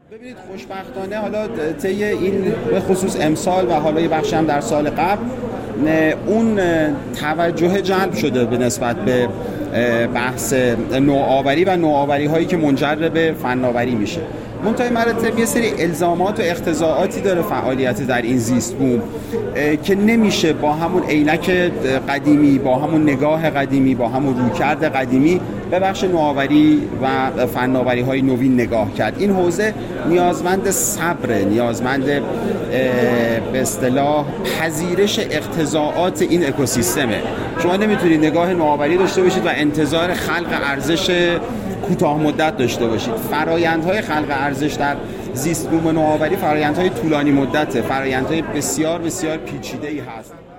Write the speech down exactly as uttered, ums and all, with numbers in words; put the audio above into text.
ببینید خوشبختانه حالا طی این به خصوص امسال و حالا یه بخشی هم در سال قبل اون توجه جلب شده به نسبت به بحث نوآوری و نوآوری هایی که منجر به فناوری میشه. منتهای مراتب یه سری الزامات و اقتضاعاتی داره فعالیت در این زیست بوم که نمیشه با همون عینک قدیمی، با همون نگاه قدیمی، با همون رویکرد قدیمی به بخش نوآوری و فناوری های نوین نگاه کرد. این حوزه نیازمند صبر، نیازمند به اصطلاح پذیرش اقتضاعات این اکوسیستمه. شما نمیتونید نگاه نوآوری داشته باشید و انتظار خلق ارزش کوتاه مدت داشته باشید. فرآیندهای خلق ارزش در زیست بوم نوآوری فرآیندهای طولانی مدته، فرآیندهای بسیار بسیار پیچیده‌ای هست.